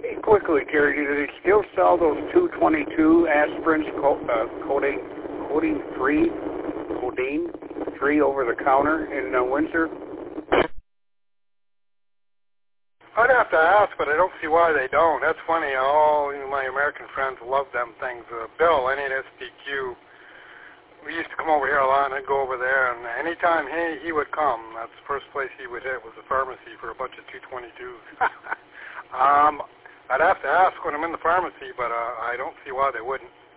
Hey, quickly, Gary, do they still sell those 222 aspirins, codeine free over the counter in Windsor? I'd have to ask, but I don't see why they don't. That's funny. All my American friends love them things. Bill, I need SPQ. We used to come over here a lot, and I'd go over there, and anytime he would come, that's the first place he would hit was the pharmacy for a bunch of 222s. I'd have to ask when I'm in the pharmacy, but I don't see why they wouldn't.